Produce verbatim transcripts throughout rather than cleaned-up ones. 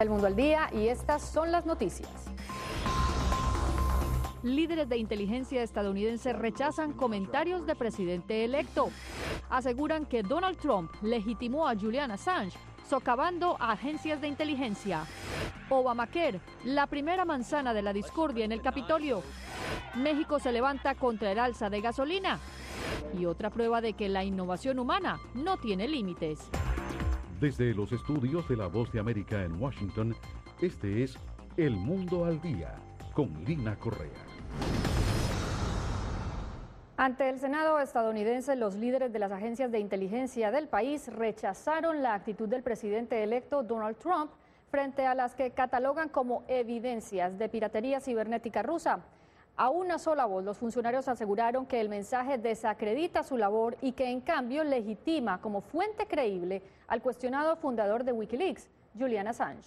El Mundo al Día y estas son las noticias. Líderes de inteligencia estadounidenses rechazan comentarios de presidente electo. Aseguran que Donald Trump legitimó a Julian Assange, socavando a agencias de inteligencia. Obamacare, la primera manzana de la discordia en el Capitolio. México se levanta contra el alza de gasolina. Y otra prueba de que la innovación humana no tiene límites. Desde los estudios de La Voz de América en Washington, este es El Mundo al Día, con Lina Correa. Ante el Senado estadounidense, los líderes de las agencias de inteligencia del país rechazaron la actitud del presidente electo Donald Trump frente a las que catalogan como evidencias de piratería cibernética rusa. A una sola voz, los funcionarios aseguraron que el mensaje desacredita su labor y que en cambio legitima como fuente creíble al cuestionado fundador de Wikileaks, Julian Assange.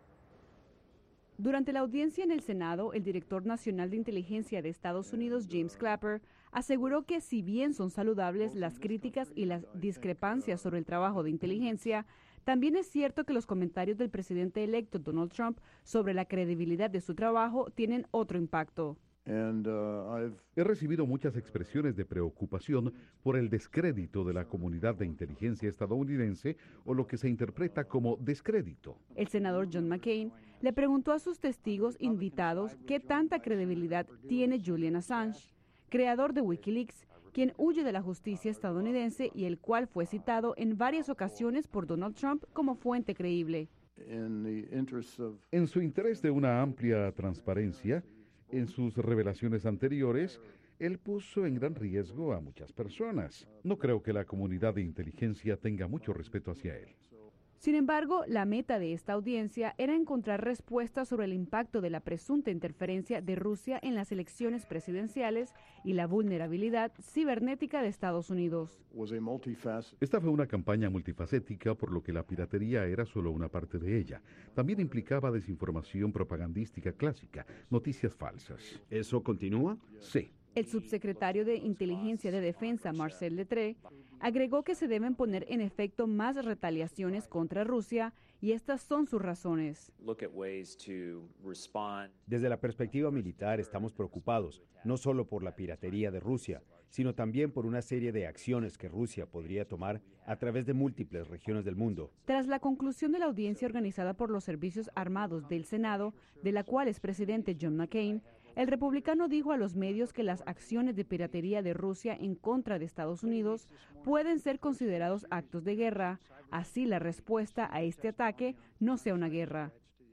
Durante la audiencia en el Senado, el director nacional de inteligencia de Estados Unidos, James Clapper, aseguró que si bien son saludables las críticas y las discrepancias sobre el trabajo de inteligencia, también es cierto que los comentarios del presidente electo Donald Trump sobre la credibilidad de su trabajo tienen otro impacto. And, uh, I've... He recibido muchas expresiones de preocupación por el descrédito de la comunidad de inteligencia estadounidense o lo que se interpreta como descrédito. El senador John McCain le preguntó a sus testigos invitados qué tanta credibilidad tiene Julian Assange, creador de Wikileaks, quien huye de la justicia estadounidense y el cual fue citado en varias ocasiones por Donald Trump como fuente creíble. En su interés de una amplia transparencia, en sus revelaciones anteriores, él puso en gran riesgo a muchas personas. No creo que la comunidad de inteligencia tenga mucho respeto hacia él. Sin embargo, la meta de esta audiencia era encontrar respuestas sobre el impacto de la presunta interferencia de Rusia en las elecciones presidenciales y la vulnerabilidad cibernética de Estados Unidos. Esta fue una campaña multifacética, por lo que la piratería era solo una parte de ella. También implicaba desinformación propagandística clásica, noticias falsas. ¿Eso continúa? Sí. El subsecretario de Inteligencia de Defensa, Marcel Lettre, agregó que se deben poner en efecto más retaliaciones contra Rusia y estas son sus razones. Desde la perspectiva militar estamos preocupados, no solo por la piratería de Rusia, sino también por una serie de acciones que Rusia podría tomar a través de múltiples regiones del mundo. Tras la conclusión de la audiencia organizada por los Servicios Armados del Senado, de la cual es presidente John McCain, el republicano dijo a los medios que las acciones de piratería de Rusia en contra de Estados Unidos pueden ser considerados actos de guerra, así la respuesta a este ataque no sea una guerra.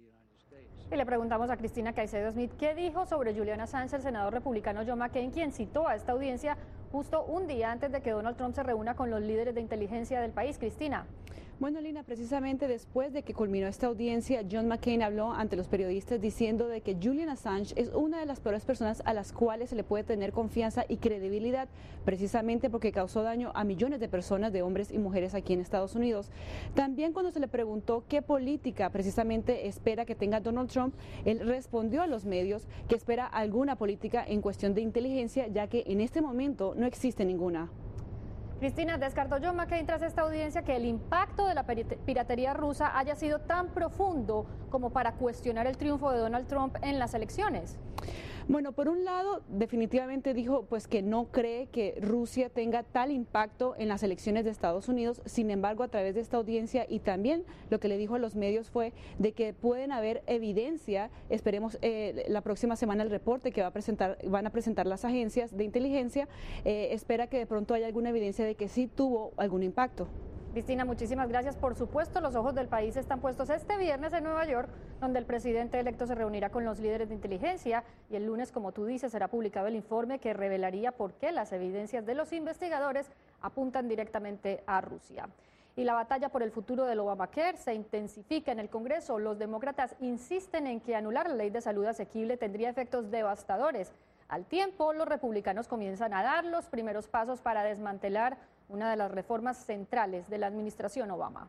Y le preguntamos a Cristina Caicedo Smith qué dijo sobre Julian Assange el senador republicano John McCain, quien citó a esta audiencia justo un día antes de que Donald Trump se reúna con los líderes de inteligencia del país. Cristina. Bueno, Lina, precisamente después de que culminó esta audiencia, John McCain habló ante los periodistas diciendo de que Julian Assange es una de las peores personas a las cuales se le puede tener confianza y credibilidad, precisamente porque causó daño a millones de personas, de hombres y mujeres aquí en Estados Unidos. También cuando se le preguntó qué política precisamente espera que tenga Donald Trump, él respondió a los medios que espera alguna política en cuestión de inteligencia, ya que en este momento no existe ninguna. Cristina, descartó John McCain tras esta audiencia que el impacto de la piratería rusa haya sido tan profundo como para cuestionar el triunfo de Donald Trump en las elecciones. Bueno, por un lado, definitivamente dijo pues que no cree que Rusia tenga tal impacto en las elecciones de Estados Unidos. Sin embargo, a través de esta audiencia y también lo que le dijo a los medios fue de que pueden haber evidencia. Esperemos eh, la próxima semana el reporte que va a presentar, van a presentar las agencias de inteligencia. Eh, espera que de pronto haya alguna evidencia de que sí tuvo algún impacto. Cristina, muchísimas gracias. Por supuesto, los ojos del país están puestos este viernes en Nueva York, donde el presidente electo se reunirá con los líderes de inteligencia y el lunes, como tú dices, será publicado el informe que revelaría por qué las evidencias de los investigadores apuntan directamente a Rusia. Y la batalla por el futuro del Obamacare se intensifica en el Congreso. Los demócratas insisten en que anular la ley de salud asequible tendría efectos devastadores. Al tiempo, los republicanos comienzan a dar los primeros pasos para desmantelar una de las reformas centrales de la administración Obama.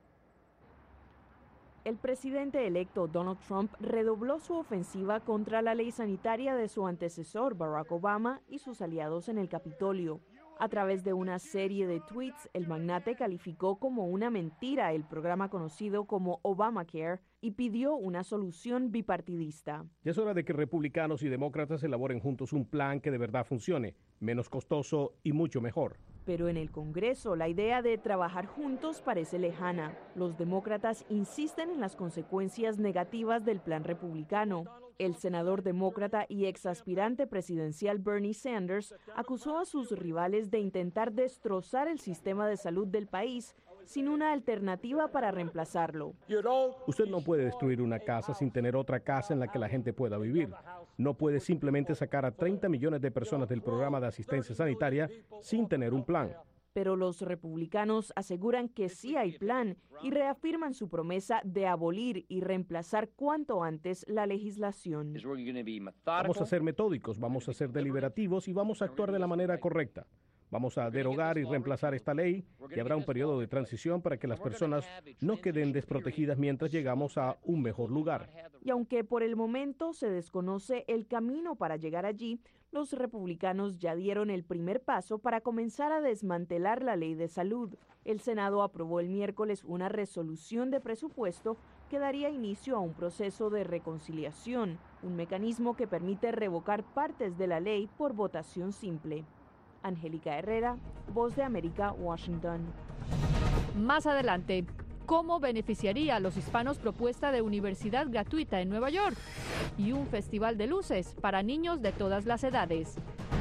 El presidente electo Donald Trump redobló su ofensiva contra la ley sanitaria de su antecesor Barack Obama y sus aliados en el Capitolio. A través de una serie de tweets, el magnate calificó como una mentira el programa conocido como Obamacare, y pidió una solución bipartidista. Ya es hora de que republicanos y demócratas elaboren juntos un plan que de verdad funcione, menos costoso y mucho mejor. Pero en el Congreso la idea de trabajar juntos parece lejana. Los demócratas insisten en las consecuencias negativas del plan republicano. El senador demócrata y exaspirante presidencial Bernie Sanders acusó a sus rivales de intentar destrozar el sistema de salud del país sin una alternativa para reemplazarlo. Usted no puede destruir una casa sin tener otra casa en la que la gente pueda vivir. No puede simplemente sacar a treinta millones de personas del programa de asistencia sanitaria sin tener un plan. Pero los republicanos aseguran que sí hay plan y reafirman su promesa de abolir y reemplazar cuanto antes la legislación. Vamos a ser metódicos, vamos a ser deliberativos y vamos a actuar de la manera correcta. Vamos a derogar y reemplazar esta ley y habrá un periodo de transición para que las personas no queden desprotegidas mientras llegamos a un mejor lugar. Y aunque por el momento se desconoce el camino para llegar allí, los republicanos ya dieron el primer paso para comenzar a desmantelar la ley de salud. El Senado aprobó el miércoles una resolución de presupuesto que daría inicio a un proceso de reconciliación, un mecanismo que permite revocar partes de la ley por votación simple. Angélica Herrera, Voz de América, Washington. Más adelante, ¿cómo beneficiaría a los hispanos propuesta de universidad gratuita en Nueva York? Y un festival de luces para niños de todas las edades.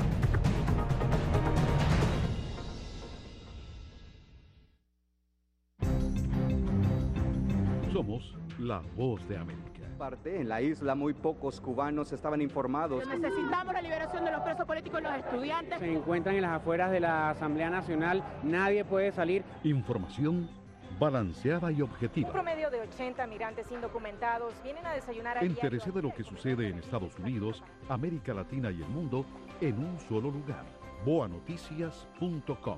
Somos la Voz de América. En la isla muy pocos cubanos estaban informados. Necesitamos la liberación de los presos políticos y los estudiantes. Se encuentran en las afueras de la Asamblea Nacional, nadie puede salir. Información balanceada y objetiva. Un promedio de ochenta migrantes indocumentados vienen a desayunar a Entérese de lo que sucede en Estados Unidos, América Latina y el mundo en un solo lugar. boa noticias punto com.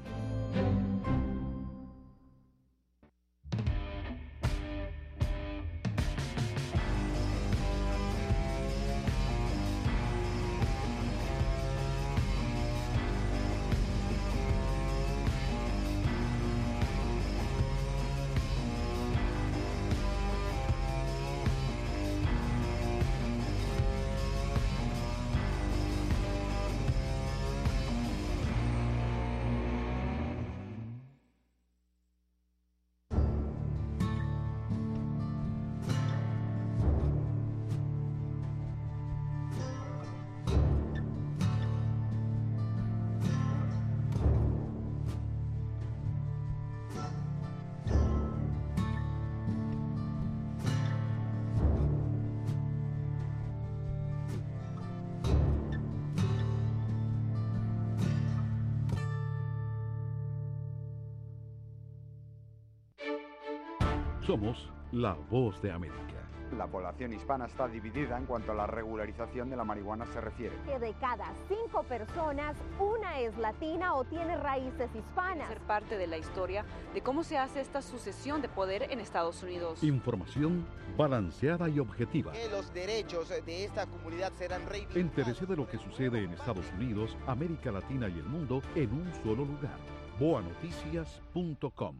Somos la Voz de América. La población hispana está dividida en cuanto a la regularización de la marihuana se refiere. Que de cada cinco personas, una es latina o tiene raíces hispanas. Ser parte de la historia de cómo se hace esta sucesión de poder en Estados Unidos. Información balanceada y objetiva. Que los derechos de esta comunidad serán reivindicados. Entérese de lo que sucede en Estados Unidos, América Latina y el mundo en un solo lugar. boa noticias punto com.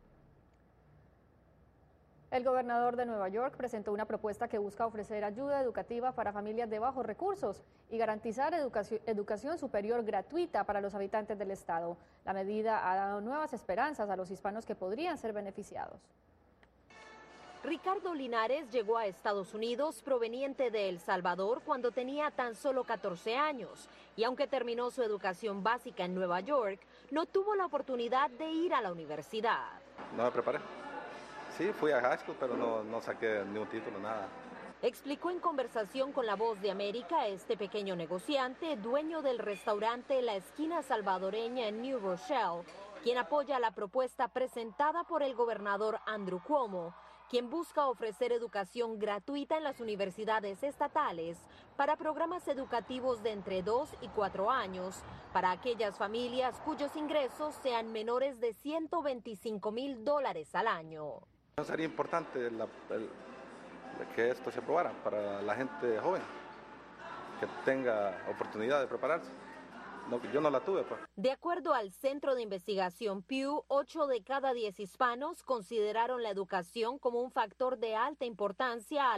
El gobernador de Nueva York presentó una propuesta que busca ofrecer ayuda educativa para familias de bajos recursos y garantizar educación, educación superior gratuita para los habitantes del estado. La medida ha dado nuevas esperanzas a los hispanos que podrían ser beneficiados. Ricardo Linares llegó a Estados Unidos proveniente de El Salvador cuando tenía tan solo catorce años y aunque terminó su educación básica en Nueva York, no tuvo la oportunidad de ir a la universidad. No me preparé. Sí, fui a high school, pero no, no saqué ni un título, nada. Explicó en conversación con La Voz de América este pequeño negociante, dueño del restaurante La Esquina Salvadoreña en New Rochelle, quien apoya la propuesta presentada por el gobernador Andrew Cuomo, quien busca ofrecer educación gratuita en las universidades estatales para programas educativos de entre dos y cuatro años para aquellas familias cuyos ingresos sean menores de ciento veinticinco mil dólares al año. Sería importante la, el, que esto se aprobara para la gente joven, que tenga oportunidad de prepararse no, yo no la tuve, pues. De acuerdo al Centro de Investigación Pew, ocho de cada diez hispanos consideraron la educación como un factor de alta importancia